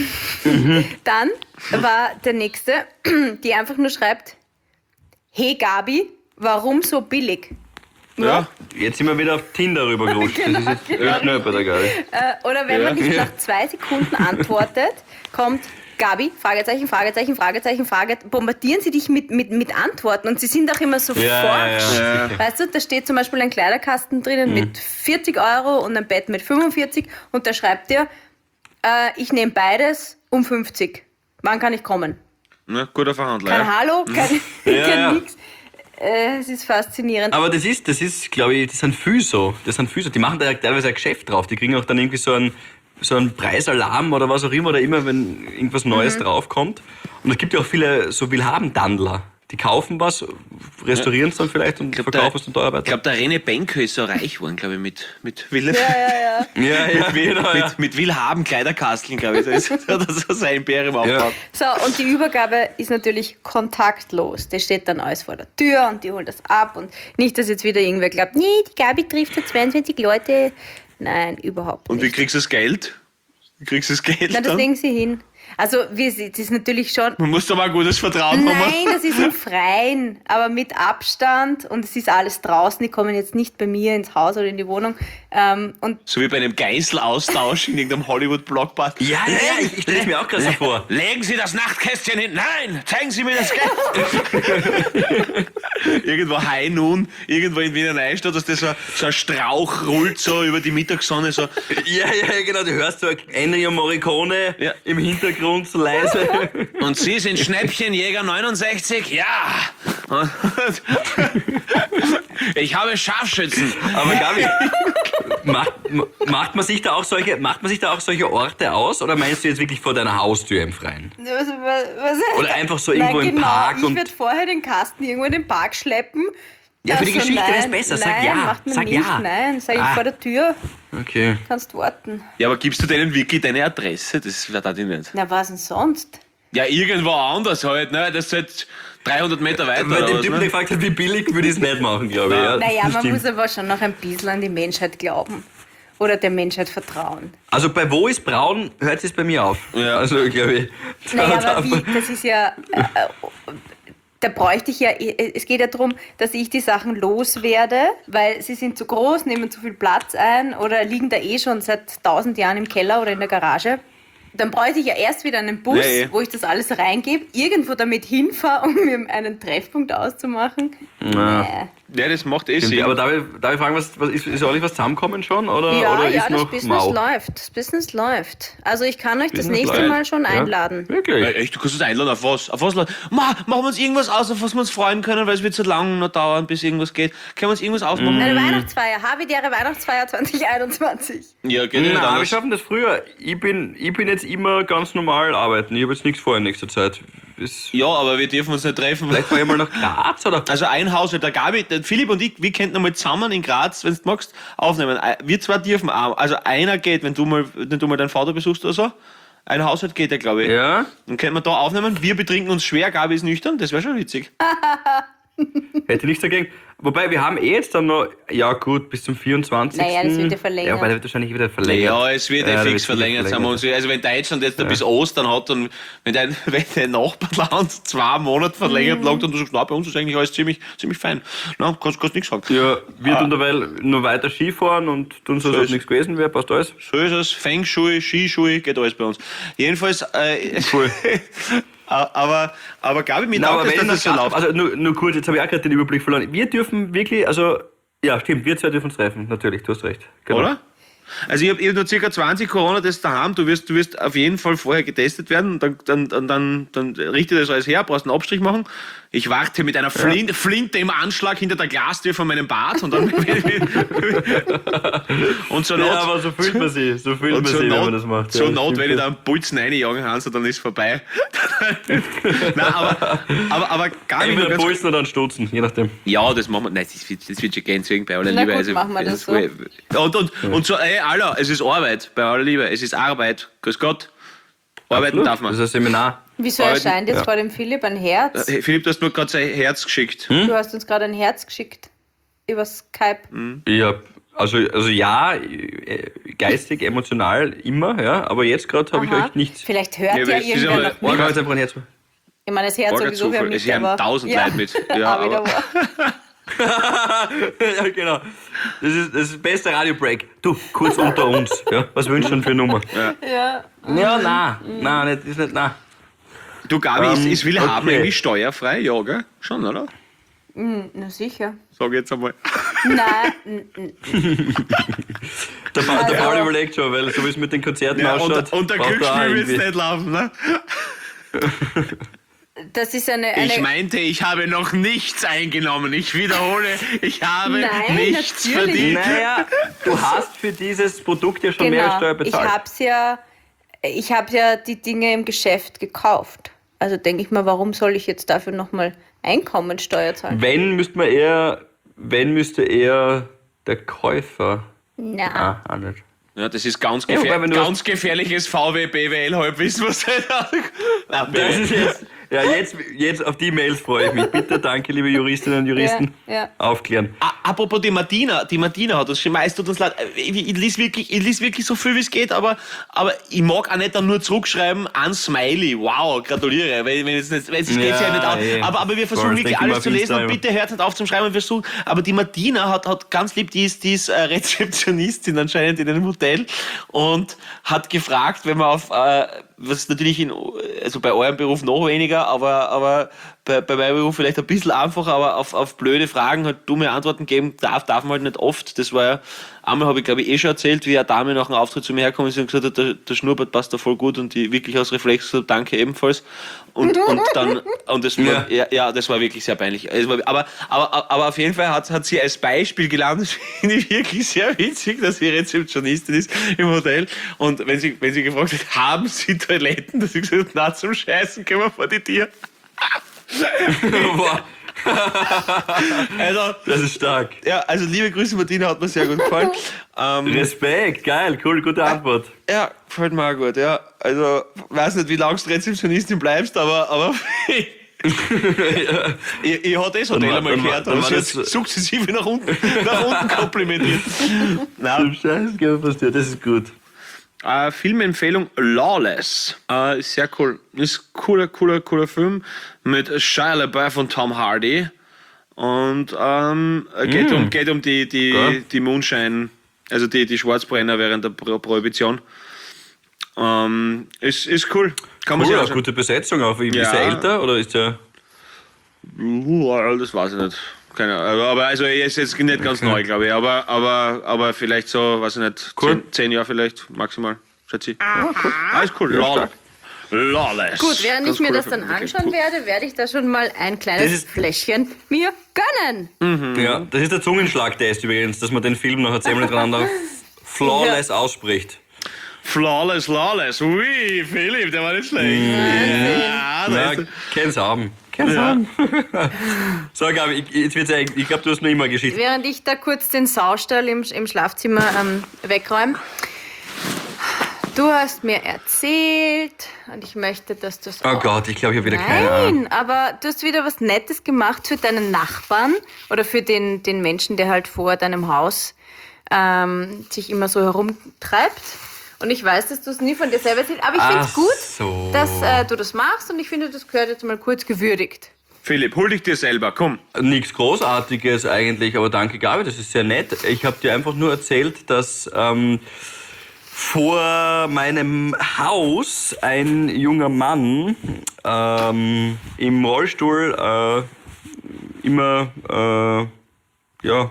dann war der nächste, die einfach nur schreibt, hey Gabi, warum so billig? Ja. Jetzt sind wir wieder auf Tinder rübergerutscht. Das ist jetzt genau. echt schnell bei der Gabi. Äh, oder wenn Ja. man nicht Ja. nach zwei Sekunden antwortet, kommt Gabi, Fragezeichen, Fragezeichen, Fragezeichen, Frage, bombardieren sie dich mit, mit, mit Antworten und sie sind auch immer so Ja, forsch. ja, Ja. Weißt du, da steht zum Beispiel ein Kleiderkasten drinnen Mhm. mit vierzig Euro und ein Bett mit fünfundvierzig und da schreibt dir, äh, ich nehme beides um fünfzig. Wann kann ich kommen? Na, guter Verhandler. Kein ja. Hallo, kein, Ja, kein ja. nix. Äh, es ist faszinierend. Aber das ist, das ist, glaube ich, das sind viel so. Das sind viel so. Die machen da ja teilweise ein Geschäft drauf. Die kriegen auch dann irgendwie so einen, so einen Preisalarm oder was auch immer, oder immer, wenn irgendwas Neues draufkommt. Und es gibt ja auch viele so Willhaben-Dandler. Die kaufen was, restaurieren es dann vielleicht und glaub, verkaufen der- es dann teuer Ich weiter. glaube, der René Benke ist so reich geworden, glaube ich, mit, mit Will, ja, ja, ja. Ja, ja, genau, ja. mit, mit Willhaben Kleiderkasteln, glaube ich. Da ist, hat er so sein Imperium aufgebaut. So, und die Übergabe ist natürlich kontaktlos. Der steht dann alles vor der Tür und die holen das ab. Und nicht, dass jetzt wieder irgendwer glaubt, nee, die Gabi trifft ja zweiundzwanzig Leute. Nein, überhaupt Und wie nicht. kriegst du das Geld? Wie kriegst du das Geld Na, das dann? legen sie hin. Also, wir, das ist natürlich schon... Man muss aber ein gutes Vertrauen haben. Nein, das ist im Freien, aber mit Abstand und es ist alles draußen. Die kommen jetzt nicht bei mir ins Haus oder in die Wohnung. Ähm, und So wie bei einem Geißelaustausch in irgendeinem Hollywood-Blockbuster. Ja, ja, ja, ich, ich stelle es mir auch gerade so vor. Legen Sie das Nachtkästchen hin. Nein, zeigen Sie mir das Geld. Irgendwo High Noon, irgendwo in Wiener Neustadt, dass das so, so ein Strauch rollt so über die Mittagssonne. So. Ja, ja, genau. Du hörst so Ennio Morricone Ja. im Hintergrund so leise. Und Sie sind Schnäppchenjäger neunundsechzig? Ja. Ich habe Scharfschützen. Aber Gabi, macht, macht, man sich da auch solche, macht man sich da auch solche Orte aus? Oder meinst du jetzt wirklich vor deiner Haustür im Freien? was, was, was, Oder einfach so irgendwo nein, im genau, Park Ich und- werde vorher den Kasten irgendwo in den Park schleppen. Ja, für die Also Geschichte nein, ist besser. Sag nein, ja. Macht man Sag nicht. ja. Nein, sag ich Ah. vor der Tür. Okay. Kannst warten. Ja, aber gibst du denen wirklich deine Adresse? Das verstehe ich nicht. Na, was denn sonst? Ja, irgendwo anders halt, ne? Das ist halt dreihundert Meter weiter. Weil oder der was, Typ, ne? der gefragt hat, wie billig, würde ich es nicht machen, glaube ich. Ja, Naja, das man stimmt. muss aber schon noch ein bisschen an die Menschheit glauben. Oder der Menschheit vertrauen. Also bei Wo ist braun, hört es bei mir auf. Ja. Also, glaube ich. Naja, aber wie, das ist ja... Äh, äh, da bräuchte ich ja, es geht ja darum, dass ich die Sachen loswerde, weil sie sind zu groß, nehmen zu viel Platz ein oder liegen da eh schon seit tausend Jahren im Keller oder in der Garage. Dann bräuchte ich ja erst wieder einen Bus, Nee. wo ich das alles reingebe, irgendwo damit hinfahre, um mir einen Treffpunkt auszumachen. Na. Nee. Ja, das macht eh Stimmt, Sinn. aber darf ich, darf ich fragen, was, was ist, ist eigentlich was zusammenkommen schon? Oder, Ja, oder ja, ist das noch Business mau? läuft. Das Business läuft. Also ich kann euch das Business nächste läuft. Mal schon Ja. einladen. Wirklich? Ja, echt, du kannst uns einladen, auf was? Auf was? laden? Ma, machen wir uns irgendwas aus, auf was wir uns freuen können, weil es wird so lange noch dauern, bis irgendwas geht. Können wir uns irgendwas ausmachen? Eine Weihnachtsfeier, Havidere Weihnachtsfeier zwanzig einundzwanzig. Ja, geht nicht Nein, aber wir anders. schaffen das früher. Ich bin, ich bin jetzt immer ganz normal arbeiten. Ich habe jetzt nichts vor in nächster Zeit. Ist, Ja, aber wir dürfen uns nicht treffen. vielleicht fahre ich mal nach Graz oder? Also ein Haushalt, der Gabi, der Philipp und ich, wir könnten einmal zusammen in Graz, wenn du magst, aufnehmen. Wir zwei dürfen auch. Also einer geht, wenn du mal, wenn du mal deinen Vater besuchst oder so. Ein Haushalt geht ja, glaube ich. Ja? Dann könnten wir da aufnehmen. Wir betrinken uns schwer, Gabi ist nüchtern. Das wäre schon witzig. Hätte nichts dagegen. Wobei, wir haben eh jetzt dann noch, ja gut, bis zum vierundzwanzigsten Naja, das wird ja verlängert. Ja, aber der wird wahrscheinlich wieder verlängert. Ja, es wird eh Ja, der fix wird sicher verlängert. Sagen wir uns. Also wenn Deutschland jetzt bis Ostern hat und wenn dein, wenn dein Nachbarland zwei Monate verlängert Mhm. lag und du sagst, na, bei uns ist eigentlich alles ziemlich, ziemlich fein. Na, kannst, kannst nichts sagen. Ja, wir tun derweil nur weiter Skifahren und tun so, als ob ist- nichts gewesen wäre, passt alles. So ist es. Feng Shui, Skischuhe, geht alles bei uns. Jedenfalls, äh, Cool. aber, aber Gabi, mir Nein, aber taugt es, wenn dass das das so läuft, läuft. also nur, nur kurz, jetzt habe ich auch gerade den Überblick verloren. Wir dürfen wirklich, also, ja, stimmt, wir zwei dürfen uns treffen, natürlich, du hast recht. Genau. Oder? Also ich habe hab nur circa zwanzig Corona-Tests daheim. Du wirst, du wirst auf jeden Fall vorher getestet werden. Und dann, dann, dann, dann, dann richtet das alles her, brauchst einen Abstrich machen. Ich warte mit einer Flin Flinte im Anschlag hinter der Glastür von meinem Bad. Und dann und zur Not, Ja, aber so fühlt man sich, so fühlt und man zur sich, wenn Not, man das macht. zur Ja, Not stimmt. wenn ich da einen Pulzen reinjagen, Hans, dann ist vorbei. Nein, aber, aber, aber Gabi, nur Entweder ganz Pulsen oder einen Stutzen, je nachdem. Ja, das machen wir. Nein, das wird, das wird schon gehen, deswegen bei aller Na Liebe. gut, machen wir das so. Und, und, und so, ey, Alter, es ist Arbeit, bei aller Liebe. Es ist Arbeit. Grüß Gott. Arbeiten Absolut. darf man. Das ist ein Seminar. Wieso Arbeiten- erscheint jetzt ja. vor dem Philipp ein Herz? Hey, Philipp, du hast mir gerade sein Herz geschickt. Hm? Du hast uns gerade ein Herz geschickt. Über Skype. Ja, also, also ja, äh, geistig, emotional immer, ja, aber jetzt gerade habe ich Aha. euch nichts. Vielleicht hört Ja, ja, aber es ist irgendwer aber- noch Ich mit. habe jetzt einfach ein Herz. Ich meine, das Herz Orga sowieso, wir haben Zufall. nicht, Es haben aber... tausend ja. Leute mit. Ja, auch wieder aber- wahr. Ja, genau. Das ist das, ist das beste Radio-Break. Du, kurz unter uns. Ja, was wünschst du denn für eine Nummer? Ja. Ja, nein, nein, nicht, ist nicht, nein. Du, Gabi, ist, Ähm, ist Willhaben okay. eigentlich steuerfrei? Ja, gell? Schon, oder? Na sicher. Sag jetzt einmal. Nein, n- n- Der, Paul- der Also- Paul überlegt schon, weil so wie es mit den Konzerten Ja, ausschaut. und, und der braucht er auch Glücksspiel wird irgendwie- nicht laufen, ne? das ist eine... eine Ich meinte, ich habe noch nichts eingenommen. Ich wiederhole, ich habe Nein, nichts natürlich. verdient. Naja, du hast für dieses Produkt ja schon mehr Steuer genau. Ich bezahlt. hab's ja... Ich habe ja die Dinge im Geschäft gekauft. Also denke ich mal, warum soll ich jetzt dafür nochmal Einkommensteuer zahlen? Wenn müsste man eher, wenn müsste eher der Käufer. Na, Ah, auch nicht. Ja, das ist ganz, Ja, gefähr wobei, wenn du ganz gefährliches V W B W L-Halbwissen, was Nein, Das ist jetzt, ja, jetzt, jetzt auf die Mails freue ich mich. Bitte, danke, liebe Juristinnen und Juristen. Ja, ja. Aufklären. A- Apropos die Martina, die Martina hat das schon meist tut uns leid. Ich, ich, lese wirklich, ich lese wirklich so viel wie es geht, aber, aber ich mag auch nicht dann nur zurückschreiben an Smiley. Wow, gratuliere. Weil, wenn es nicht, weil es Ja, geht's ja nicht an. eh. Aber, aber wir versuchen Voll, wirklich denk immer alles zu auf lesen und Insta, bitte hört nicht auf zum Schreiben. Wir versuchen. Aber die Martina hat, hat ganz lieb, die ist, die ist äh, Rezeptionistin anscheinend in einem Hotel und hat gefragt, wenn man auf, äh, was natürlich in, also bei eurem Beruf noch weniger, aber, aber bei, bei meinem Beruf vielleicht ein bisschen einfacher, aber auf, auf blöde Fragen halt dumme Antworten geben darf, darf man halt nicht oft. Das war ja, einmal habe ich glaube ich eh schon erzählt, wie eine Dame nach dem Auftritt zu mir herkommen ist und gesagt hat, der, der Schnurrbart passt da voll gut und die wirklich aus Reflex gesagt, danke ebenfalls. Und, und dann, und das war, Ja. ja. Ja, das war wirklich sehr peinlich. Es war, aber, aber, aber auf jeden Fall hat, hat sie als Beispiel gelernt, das finde ich wirklich sehr witzig, dass sie Rezeptionistin ist im Hotel. Und wenn sie, wenn sie gefragt hat, haben Sie Toiletten, dass sie gesagt hat, na, zum Scheißen können wir vor die Tür. Boah, Also, das ist stark. ja, also liebe Grüße, Martina, hat mir sehr gut gefallen. ähm, Respekt, geil, cool, gute Antwort. ja, gefällt mir auch gut, ja. Also, weiß nicht, wie lange du Rezeptionistin bleibst, aber, aber ich, ich hatte das Hotel Dann war- einmal dann war- gehört, dann aber war sie hat das- sukzessive nach unten, nach unten komplimentiert. Nein, Scheiße, passiert, das ist gut. Äh, Filmempfehlung Lawless. Äh, ist sehr cool. Ist ein cooler, cooler, cooler Film mit Shia LaBeouf und Tom Hardy. Und ähm, geht, Mm. um, geht um die, die, Geil. die Moonshine, also die, die Schwarzbrenner während der Pro Prohibition. Ähm, ist, ist cool. Kann man Cool, sich eine anschauen. gute Besetzung auch. Ist Ja. er älter oder ist er... Uh, das weiß ich nicht. Keine Ahnung. Aber also er ist jetzt nicht ganz Okay. neu, glaube ich. Aber, aber, aber vielleicht so, weiß ich nicht, Cool. zehn, zehn Jahre vielleicht maximal, schätze ich. Ah, ist cool. Ja, Law- stark. Lawless. Gut, während Ganz ich mir cooler das dann Film, wirklich. anschauen werde, werde ich da schon mal ein Das kleines ist- Fläschchen mir gönnen. Mhm. Ja, das ist der Zungenschlag-Test übrigens, dass man den Film noch zehnmal hintereinander flawless ausspricht. Flawless, lawless. Ui, Philipp, der war nicht schlecht. Ja, da Na, ist er. kenn's haben. Kenn's haben. So, Gabi, ich, jetzt wird's eigentlich, ich glaube, du hast noch immer eine Geschichte. Während ich da kurz den Saustall im, im Schlafzimmer ähm, wegräume. Du hast mir erzählt und ich möchte, dass du es Oh auch... Gott, ich glaube, ich habe wieder keine Ahnung. Nein, aber du hast wieder was Nettes gemacht für deinen Nachbarn oder für den, den Menschen, der halt vor deinem Haus ähm, sich immer so herumtreibt. Und ich weiß, dass du es nie von dir selber erzählst, aber ich finde es Ach gut, so. dass äh, du das machst und ich finde, das gehört jetzt mal kurz gewürdigt. Philipp, hol dich dir selber, komm. Nichts Großartiges eigentlich, aber danke, Gabi, das ist sehr nett. Ich habe dir einfach nur erzählt, dass ähm, vor meinem Haus ein junger Mann ähm, im Rollstuhl äh, immer äh, ja,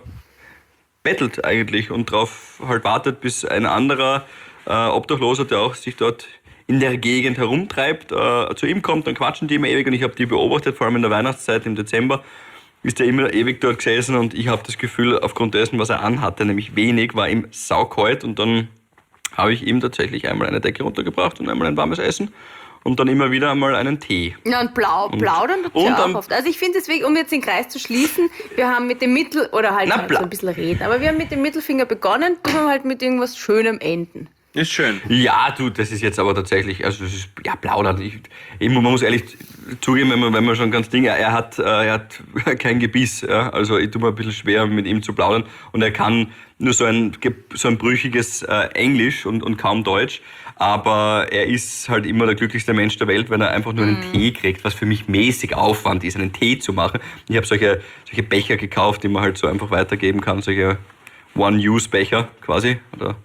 bettelt eigentlich und darauf halt wartet, bis ein anderer äh, Obdachloser, der auch sich dort in der Gegend herumtreibt, äh, zu ihm kommt, dann quatschen die immer ewig und ich habe die beobachtet, vor allem in der Weihnachtszeit im Dezember, ist er immer ewig dort gesessen und ich habe das Gefühl, aufgrund dessen, was er anhatte, nämlich wenig, war ihm saukalt und dann habe ich ihm tatsächlich einmal eine Decke runtergebracht und einmal ein warmes Essen und dann immer wieder einmal einen Tee. Ja, und blau, plaudern tut und ja auch am- oft. Also ich finde deswegen, um jetzt den Kreis zu schließen, wir haben mit dem Mittel, oder halt Na, mal bla- so ein bisschen reden, aber wir haben mit dem Mittelfinger begonnen, tun wir halt mit irgendwas Schönem enden. Ist schön. Ja, du, das ist jetzt aber tatsächlich, also das ist, ja, plaudern. Ich, ich, man muss ehrlich zugeben, wenn man, wenn man schon ganz Ding, er hat, äh, er hat kein Gebiss, ja? Also ich tue mir ein bisschen schwer, mit ihm zu plaudern und er kann nur so ein, ge- so ein brüchiges äh, Englisch und, und kaum Deutsch, aber er ist halt immer der glücklichste Mensch der Welt, wenn er einfach nur einen Tee kriegt, was für mich mäßig Aufwand ist, einen Tee zu machen. Ich habe solche, solche Becher gekauft, die man halt so einfach weitergeben kann, solche One-Use-Becher quasi, oder?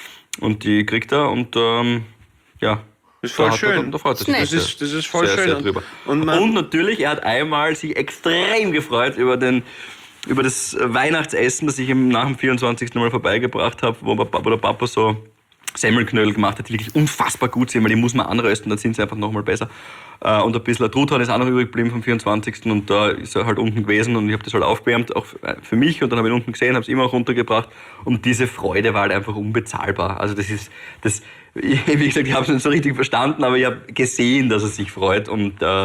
Und die kriegt er und ähm, ja. Das ist voll da hat er- schön. Da freut er sich Das sehr, ist- das ist voll sehr, schön. Sehr Und- drüber. und Und, man- natürlich, er hat einmal sich extrem gefreut über, den, über das Weihnachtsessen, das ich ihm nach dem vierundzwanzigsten Mal vorbeigebracht habe, wo, wo der Papa so Semmelknödel gemacht hat, die wirklich unfassbar gut sind, weil die muss man anrösten, dann sind sie einfach nochmal besser. Äh, Und ein bisschen Truthahn ist auch noch übrig geblieben vom vierundzwanzigsten und da ist er halt unten gewesen und ich habe das halt aufgewärmt, auch für mich und dann habe ich ihn unten gesehen, habe es immer auch runtergebracht und diese Freude war halt einfach unbezahlbar. Also das ist, das, wie gesagt, ich habe es nicht so richtig verstanden, aber ich habe gesehen, dass er sich freut und äh,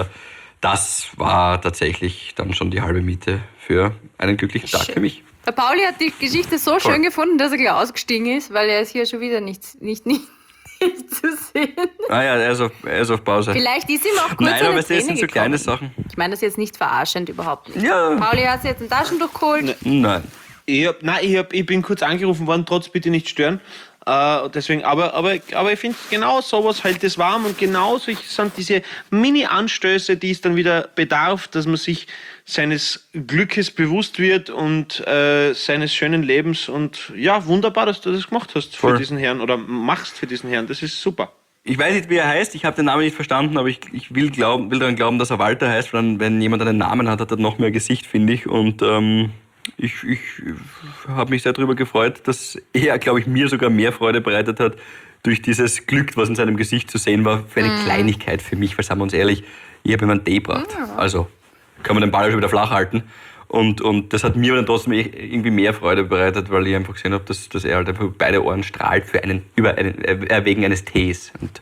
das war tatsächlich dann schon die halbe Miete für einen glücklichen Tag für mich. Der Pauli hat die Geschichte so Voll. schön gefunden, dass er gleich ausgestiegen ist, weil er ist hier schon wieder nicht, nicht, nicht, nicht zu sehen. Ah ja, er ist auf, er ist auf Pause. Vielleicht ist ihm auch kurz Nein, eine aber das Träne sind so gekommen. kleine Sachen. Ich meine das jetzt nicht verarschend, überhaupt nicht. Ja. Pauli, hast du jetzt ein Taschentuch geholt? Nein. Ich hab, nein, ich, hab, ich bin kurz angerufen worden, trotz bitte nicht stören. Äh, deswegen, aber, aber, aber ich finde, genau sowas hält es warm und genau solche sind diese Mini-Anstöße, die es dann wieder bedarf, dass man sich seines Glückes bewusst wird und äh, seines schönen Lebens. Und ja, wunderbar, dass du das gemacht hast Voll. für diesen Herrn oder machst für diesen Herrn. Das ist super. Ich weiß nicht, wie er heißt. Ich habe den Namen nicht verstanden, aber ich, ich will, glauben, will daran glauben, dass er Walter heißt. Weil dann, wenn jemand einen Namen hat, hat er noch mehr Gesicht, finde ich. Und ähm, ich, ich habe mich sehr darüber gefreut, dass er, glaube ich, mir sogar mehr Freude bereitet hat durch dieses Glück, was in seinem Gesicht zu sehen war, für eine Kleinigkeit für mich. Weil, sagen wir uns ehrlich, ich habe ihm einen Tee gebracht. Also kann man den Ball schon wieder flach halten. Und, und das hat mir dann trotzdem irgendwie mehr Freude bereitet, weil ich einfach gesehen habe, dass, dass er halt einfach beide Ohren strahlt für einen, über einen, äh, wegen eines Tees. Und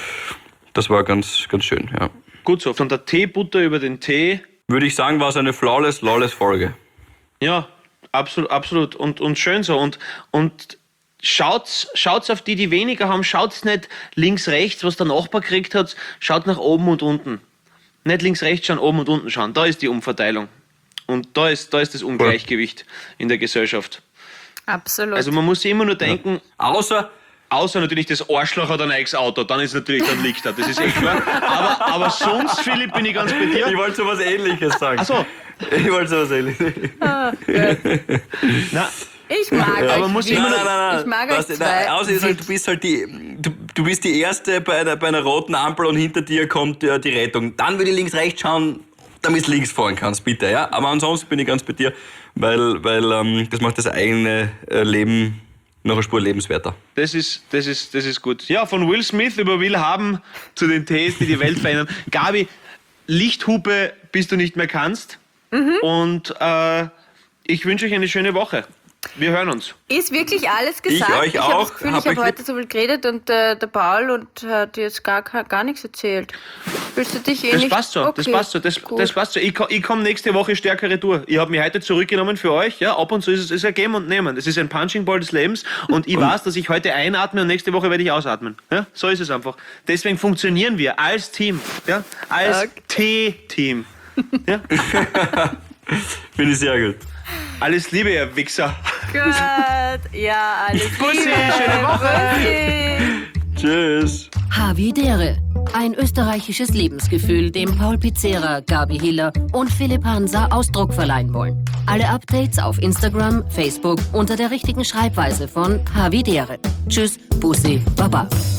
das war ganz, ganz schön, ja. Gut so. Von der Teebutter über den Tee. Würde ich sagen, war es eine flawless, lawless Folge. Ja, absolut, absolut. Und, und schön so. Und, und schaut's, schaut's auf die, die weniger haben. Schaut's nicht links, rechts, was der Nachbar gekriegt hat. Schaut nach oben und unten. Nicht links, rechts schauen, oben und unten schauen. Da ist die Umverteilung. Und da ist, da ist das Ungleichgewicht in der Gesellschaft. Absolut. Also man muss sich immer nur denken, Außer, Außer natürlich das Arschloch hat ein neues Auto, dann ist natürlich, dann liegt er, das ist eh klar. Aber, aber sonst, Philipp, bin ich ganz bei dir. Ich wollte sowas Ähnliches sagen. Ach so. Ich wollte sowas Ähnliches. Ah, Na, ich mag Ja, euch aber muss wirklich. immer Nein, nein, nein, nein. Ich mag Was- euch nein, zwei. außer ist halt, du bist halt die, du, du bist die Erste bei einer, bei einer roten Ampel und hinter dir kommt äh, die Rettung. Dann würde ich links, rechts schauen, damit du links fahren kannst, bitte, ja. Aber ansonsten bin ich ganz bei dir, weil, weil ähm, das macht das eigene äh, Leben noch eine Spur lebenswerter. das ist, das ist, das ist gut. Ja, von Will Smith über Will Haben zu den Tees, die die Welt verändern. Gabi, Lichthupe, bis du nicht mehr kannst. Und äh, ich wünsche euch eine schöne Woche. Wir hören uns. Ist wirklich alles gesagt? euch ich habe auch. das Gefühl, Hab ich habe euch heute so viel geredet und äh, der Paul und hat jetzt gar, gar nichts erzählt. Willst du dich eh Das nicht... passt so, das Okay, passt so, das, gut. das passt so. Ich, ko- ich komme nächste Woche stärker retour. Ich habe mich heute zurückgenommen für euch. Ja, ab und zu ist es ist ein Geben und Nehmen. Das ist ein Punching Ball des Lebens und ich weiß, dass ich heute einatme und nächste Woche werde ich ausatmen. Ja, so ist es einfach. Deswegen funktionieren wir als Team, ja, als Okay. T-Team. Ja? Finde ich sehr gut. Alles Liebe, ihr Wichser. Gut, ja, alles Bussi, Liebe. schöne Woche. Bussi. Tschüss. Havidere. Ein österreichisches Lebensgefühl, dem Paul Pizzera, Gabi Hiller und Philipp Hansa Ausdruck verleihen wollen. Alle Updates auf Instagram, Facebook unter der richtigen Schreibweise von Havidere. Tschüss, Bussi, Baba.